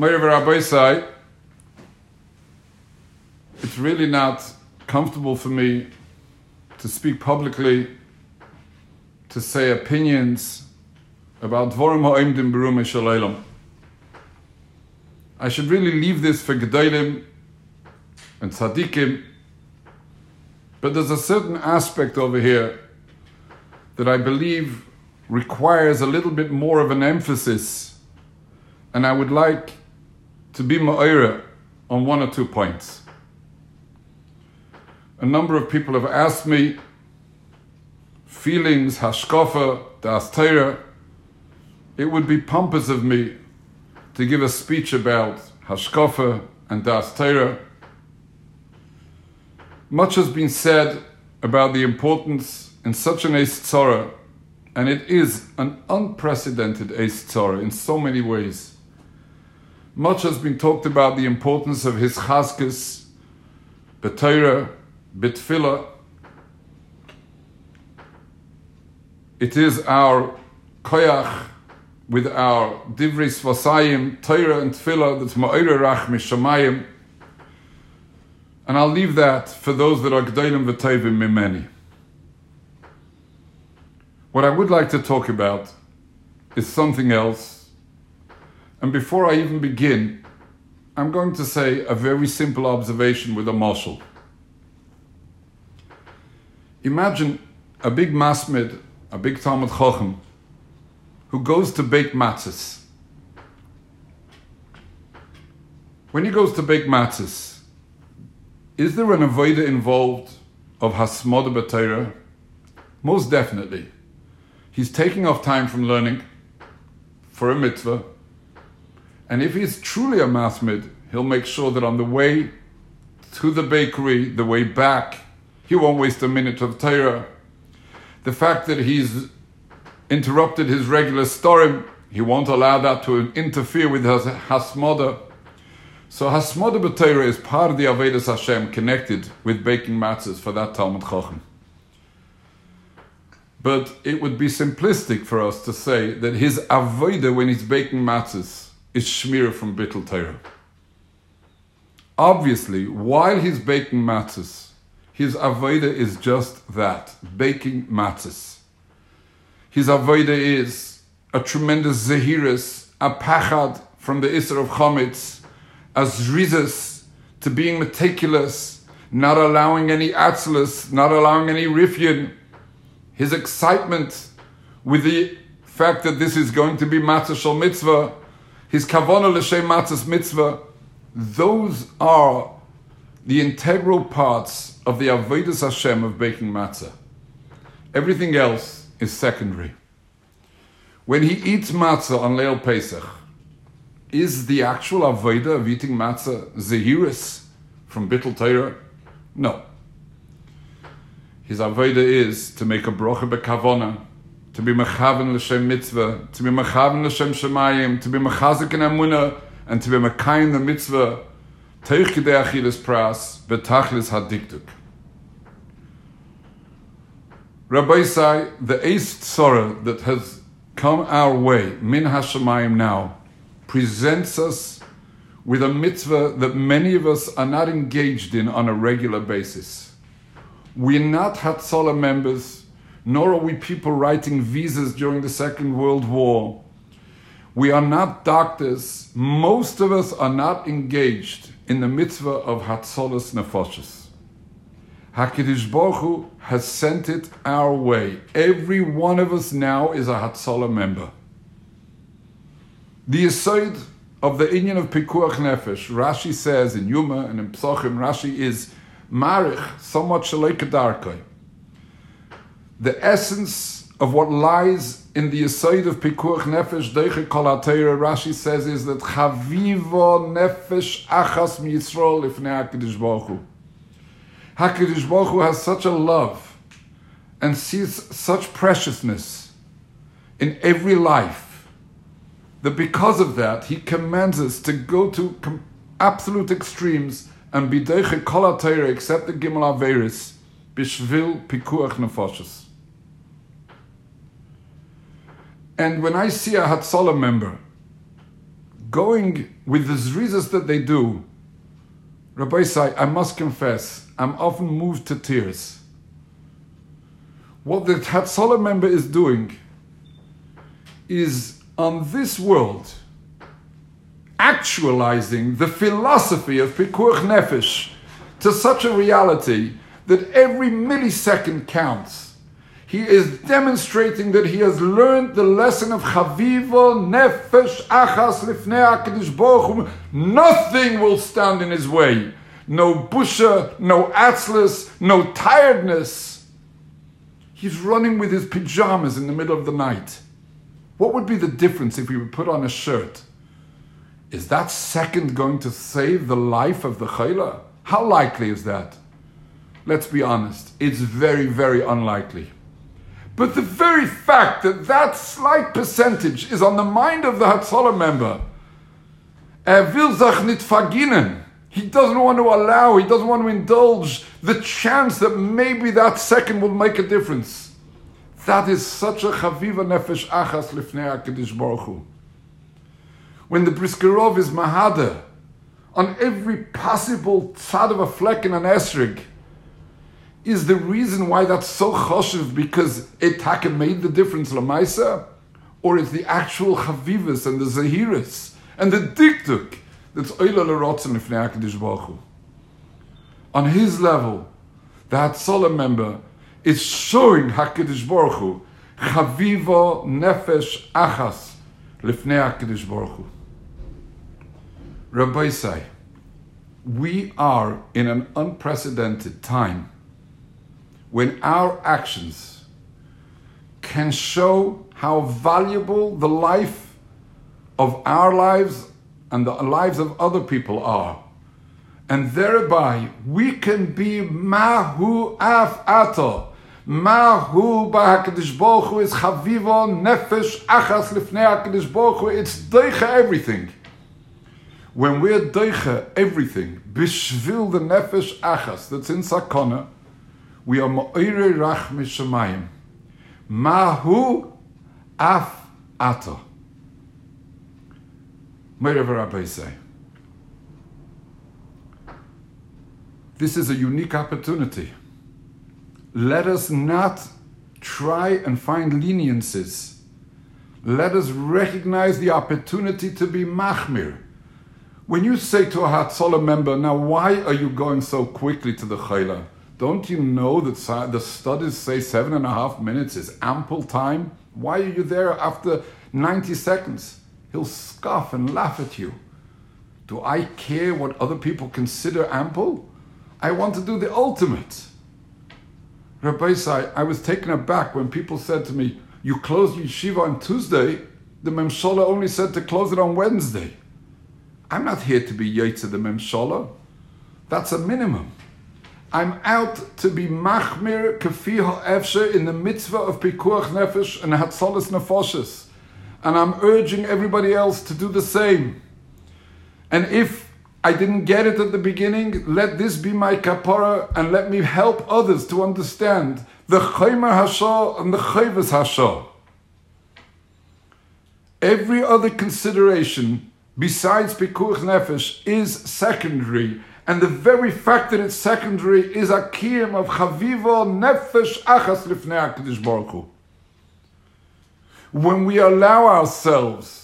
Meir Rabbeisai, it's really not comfortable for me to speak publicly, to say opinions about Dvorim Ha'omdim B'Rumei Shel Olam. I should really leave this for Gedolim and Tzadikim, but there's a certain aspect over here that I believe requires a little bit more of an emphasis, and I would like to be ma'ira on one or 2 points. A number of people have asked me feelings, hashkafa, das Torah. It would be pompous of me to give a speech about hashkafa and das Torah. Much has been said about the importance in such an Eis Tzara, and it is an unprecedented Eis Tzara in so many ways. Much has been talked about the importance of his chazkes, b'Torah, b'tfilah. It is our koyach with our divrei svasayim, Torah and tfilah, that's ma'ira rach mishamayim. And I'll leave that for those that are g'daylim v'tovim mimeni. What I would like to talk about is something else. And before I even begin, I'm going to say a very simple observation with a mashal. Imagine a big masmid, a big Talmud Chacham, who goes to bake matzahs. When he goes to bake matzahs, is there an avodah involved of hasmoda b'Torah? Most definitely. He's taking off time from learning for a mitzvah. And if he's truly a masmid, he'll make sure that on the way to the bakery, the way back, he won't waste a minute of Torah. The fact that he's interrupted his regular storim, he won't allow that to interfere with his hasmoda. So hasmoda b'Torah is part of the Avodas Hashem connected with baking matzahs for that Talmud Chacham. But it would be simplistic for us to say that his avodah when he's baking matzahs is shmira from bittul Torah. Obviously, while he's baking matzahs, his avodah is just that, baking matzahs. His avodah is a tremendous zehiras, a pachad from the Isser of Chometz, a zrizas to being meticulous, not allowing any atzlus, not allowing any rifyin. His excitement with the fact that this is going to be matzah shel mitzvah, his kavanah l'shem matzahs mitzvah, those are the integral parts of the avodas Hashem of baking matzah. Everything else is secondary. When he eats matzah on Leil Pesach, is the actual avodah of eating matzah zehiras from bittul Torah? No. His avodah is to make a brocha b'kavanah, to be mechaven l'shem mitzvah, to be mechaven l'shem shemayim, to be mechazik in emunah, and to be mekayim the mitzvah, teich k'dei achilas pras, betachlis hadikduk. Rabbi Say, the Eis Tzara that has come our way, min hashemayim now, presents us with a mitzvah that many of us are not engaged in on a regular basis. We're not Hatzalah members, nor are we people writing visas during the Second World War. We are not doctors. Most of us are not engaged in the mitzvah of Hatzalas Nefoshes. HaKadosh Baruch Hu has sent it our way. Every one of us now is a Hatzalah member. The yesod of the inyan of Pikuach Nefesh, Rashi says in Yuma and in Psochim, Rashi is Marich, somewhat Shalei Kedarkei. The essence of what lies in the yesod of Pikuach Nefesh, Deiche Kol HaTorah, Rashi says, is that Chavivo Nefesh Achas MiYisrael Lifnei HaKadosh Baruch Hu. HaKadosh Baruch Hu has such a love and sees such preciousness in every life that because of that, he commands us to go to absolute extremes and be deiche kol HaTorah except the Gimel Averis, bishvil pikuach nefoshes. And when I see a Hatzalah member going with the zrizas that they do, Rabbi Say, I must confess, I'm often moved to tears. What the Hatzalah member is doing is, on this world, actualizing the philosophy of Pikuach Nefesh to such a reality that every millisecond counts. He is demonstrating that he has learned the lesson of Chaviva Nefesh Achas Lifnei HaKadosh Baruch Hu. Nothing will stand in his way. No busha, no atzlus, no tiredness. He's running with his pajamas in the middle of the night. What would be the difference if he would put on a shirt? Is that second going to save the life of the chayla? How likely is that? Let's be honest, it's very, very unlikely. But the very fact that that slight percentage is on the mind of the Hatzalah member, will sich nicht verginnen. He doesn't want to allow, he doesn't want to indulge the chance that maybe that second will make a difference. That is such a chaviva nefesh achas lifnei HaKadosh Baruch Hu. When the Briskerov is mahada on every possible tzad of a fleck in an esrig, is the reason why that's so choshev because Etaka made the difference lamaisa, or it's the actual chavivas and the zahiras and the diktuk that's oila l'rotzen lifnei HaKadosh Baruch Hu. On his level, the Hatzalah member is showing HaKadosh Baruch Hu chaviva nefesh achas lifnei HaKadosh Baruch Hu. Rabbi say, we are in an unprecedented time when our actions can show how valuable the life of our lives and the lives of other people are. And thereby we can be mahu af ato. Mahu b'HaKadosh Baruch Hu is chaviva nefesh achas lifnei HaKadosh Baruch Hu. It's deicha everything. When we're deicha everything, bishvil the nefesh achas that's in sakona, we are ma'irei rach mishamayim. Mahu af ato. Whatever Rabbi say. This is a unique opportunity. Let us not try and find leniencies. Let us recognize the opportunity to be machmir. When you say to a Hatzalah member, now why are you going so quickly to the chayla? Don't you know that the studies say 7.5 minutes is ample time? Why are you there after 90 seconds? He'll scoff and laugh at you. Do I care what other people consider ample? I want to do the ultimate. Rabbi Say, I was taken aback when people said to me, you closed yeshiva on Tuesday, the Memshala only said to close it on Wednesday. I'm not here to be Yetzer the Memshala. That's a minimum. I'm out to be machmir kefi ha'efshe in the mitzvah of pikuach nefesh and hatzalas nefoshes. And I'm urging everybody else to do the same. And if I didn't get it at the beginning, let this be my kapara and let me help others to understand the chaymer hashah and the chayvus hashah. Every other consideration besides pikuach nefesh is secondary. And the very fact that it's secondary is a kiyum of chaviva nefesh achas lifnei HaKadosh Baruch Hu. When we allow ourselves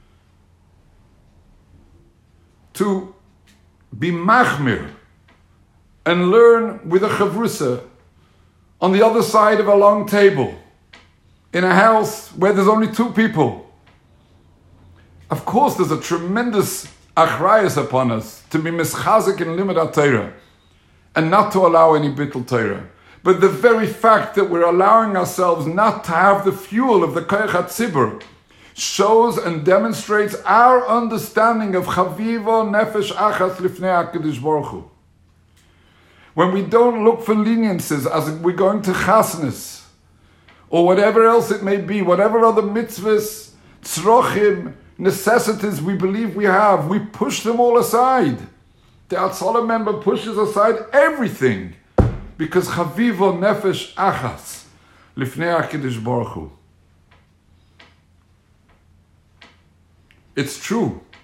to be machmir and learn with a chavrusa on the other side of a long table in a house where there's only 2 people, of course there's a tremendous achrayas upon us to be mischazik in limud HaTorah and not to allow any bittul Torah. But the very fact that we're allowing ourselves not to have the fuel of the koyach hatzibur shows and demonstrates our understanding of chaviva nefesh achas lifnei HaKadosh Baruch Hu. When we don't look for leniences as we're going to chasnas or whatever else it may be, whatever other mitzvahs, tzrochim, necessities we believe we have, we push them all aside. The Hatzalah member pushes aside everything because chaviva nefesh achas lifnei HaKadosh Baruch Hu. It's true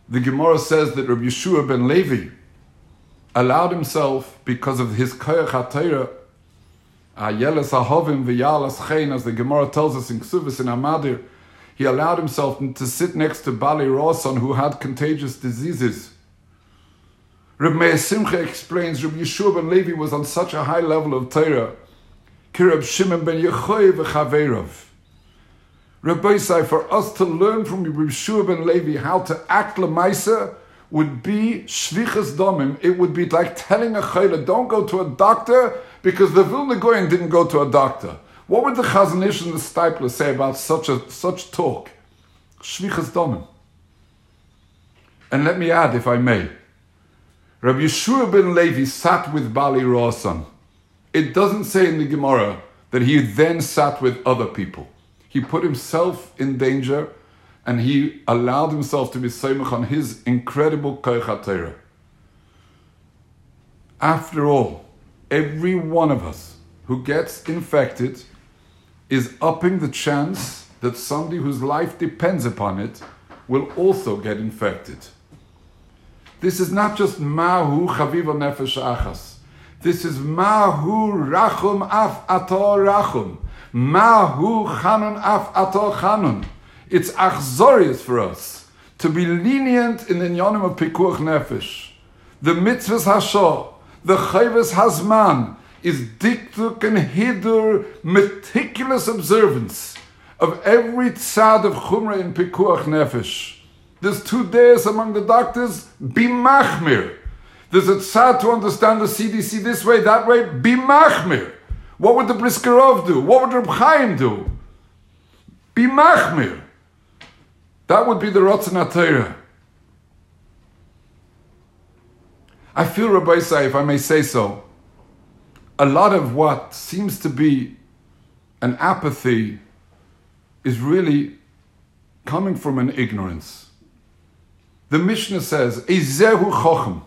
The Gemara says that Rabbi Yeshua ben Levi allowed himself, because of his koyach HaTorah, Ayeles Ahovim v'Yalas Chein, as the Gemara tells us in Ksuvas in Amadir, he allowed himself to sit next to Bali Rosan, who had contagious diseases. Rabbi Meir Simcha explains Rabbi Yeshua ben Levi was on such a high level of Torah, Kirab Shimon ben Yechoy v'Chaveirov. Rabbi Say, for us to learn from Rabbi Yeshua ben Levi how to act l'maisa would be shvichas domim. It would be like telling a chayla, don't go to a doctor, because the Vilna Goyen didn't go to a doctor. What would the Chazon Ish and the Stipler say about such talk? Shvichas domim. And let me add, if I may, Rabbi Yeshua ben Levi sat with Bali Rosan. It doesn't say in the Gemara that he then sat with other people. He put himself in danger, and he allowed himself to be seimach on his incredible koyach HaTorah. After all, every one of us who gets infected is upping the chance that somebody whose life depends upon it will also get infected. This is not just mahu chaviva nefesh achas. This is mahu rachum af ato rachum. Mahu chanun af ato chanun. It's achzorius for us to be lenient in the inyanim of pikuach nefesh. The mitzvahs hashor, the chayvus hazman, is diktuk and hidur, meticulous observance of every tzad of chumrah in pikuach nefesh. There's 2 days among the doctors, be machmir. There's a tzad to understand the CDC this way, that way, be machmir. What would the Briskerov do? What would Reb Chaim do? Be machmir. That would be the Ratzon HaTorah. I feel, Rabbi Say, if I may say so, a lot of what seems to be an apathy is really coming from an ignorance. The Mishnah says, Eizehu chochem,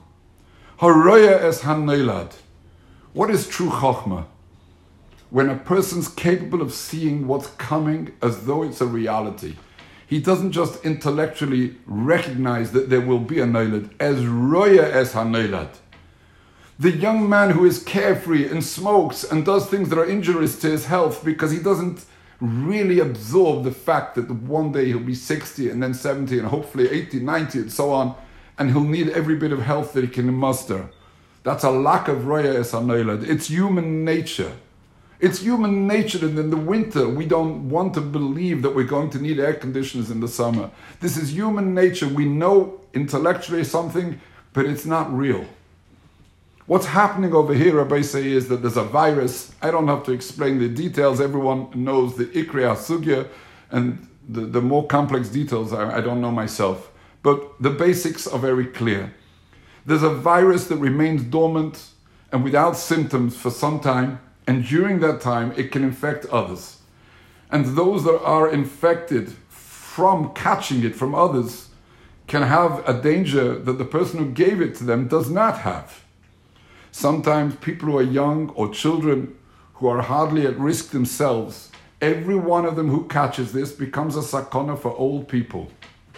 haroya es hanoilad. What is true chokhmah? When a person's capable of seeing what's coming as though it's a reality. He doesn't just intellectually recognize that there will be a noilad, as roya es hanoilad. The young man who is carefree and smokes and does things that are injurious to his health because he doesn't really absorb the fact that one day he'll be 60 and then 70 and hopefully 80, 90 and so on, and he'll need every bit of health that he can muster. That's a lack of roya es hanoilad. It's human nature. It's human nature that in the winter we don't want to believe that we're going to need air conditioners in the summer. This is human nature. We know intellectually something, but it's not real. What's happening over here, Rabbi Say, is that there's a virus. I don't have to explain the details. Everyone knows the Ikri HaSugya, and the more complex details I don't know myself. But the basics are very clear. There's a virus that remains dormant and without symptoms for some time, and during that time, it can infect others. And those that are infected from catching it from others can have a danger that the person who gave it to them does not have. Sometimes people who are young or children who are hardly at risk themselves, every one of them who catches this becomes a sakana for old people.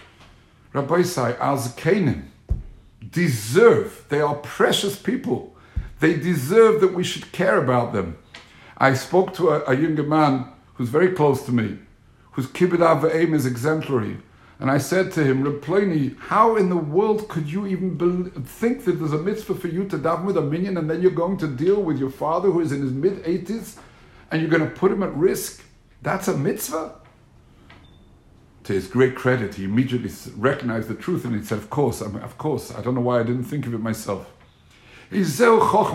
Rabbi Say, Azkenim deserve, they are precious people. They deserve that we should care about them. I spoke to a younger man who's very close to me, whose kibbud av v'eim is exemplary. And I said to him, Reb Pliny, how in the world could you even think that there's a mitzvah for you to daven with a minyan and then you're going to deal with your father who is in his mid-80s and you're going to put him at risk? That's a mitzvah? To his great credit, he immediately recognized the truth and he said, of course, I don't know why I didn't think of it myself. We saw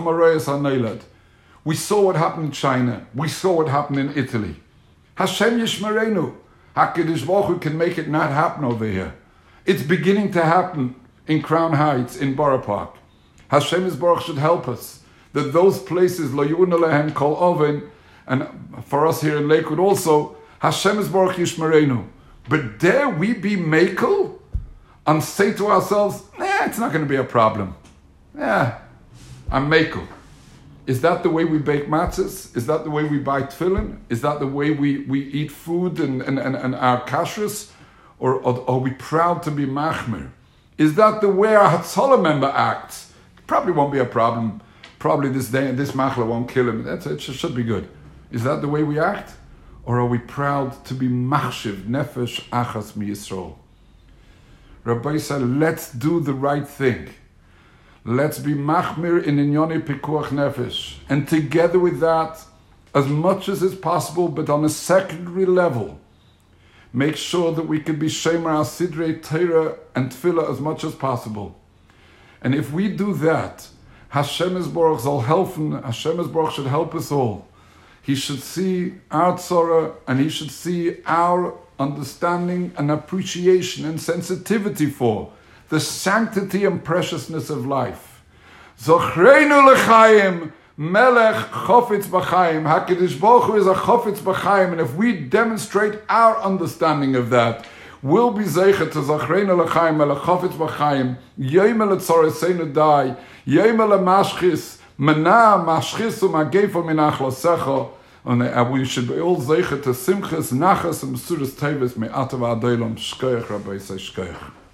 what happened in China. We saw what happened in Italy. Hashem Yishmerenu. HaKadosh Baruch Hu can make it not happen over here. It's beginning to happen in Crown Heights, in Borough Park. Hashem Yisborach should help us. That those places, Lo Yu'una Lehem Kol Oven, and for us here in Lakewood also, Hashem Yisborach Yishmerenu. But dare we be makel and say to ourselves, it's not going to be a problem. I'm makel. Is that the way we bake matzahs? Is that the way we buy tefillin? Is that the way we eat food and our kashrus? Or are we proud to be machmir? Is that the way our Hatzalah member acts? Probably won't be a problem. Probably this machla won't kill him. It should be good. Is that the way we act? Or are we proud to be machshiv, nefesh, achas mi Yisrael? Rabbi said, let's do the right thing. Let's be machmir in inyoni pikuach nefesh. And together with that, as much as is possible, but on a secondary level, make sure that we can be shemer al sidrei Torah and tefillah as much as possible. And if we do that, Hashem Yisborach zal helfen, Hashem Yisborach should help us all. He should see our tzorah, and he should see our understanding and appreciation and sensitivity for the sanctity and preciousness of life. Zochreinu l'chaim, melech chofetz b'chaim. HaKadosh Baruch Hu is a chofetz b'chaim, and if we demonstrate our understanding of that, we'll be zeicher to zochreinu l'chaim, melech chofetz b'chaim, yoyme l'tzoreseinu dai, yoyme l'mashchis, Mana mashchis u'magefa min achlosecha, and we should be all zeicher to simchas, nachas, and mesuras tevis me'atav adolam. Shkoyach, Rabbi, say shkoyach.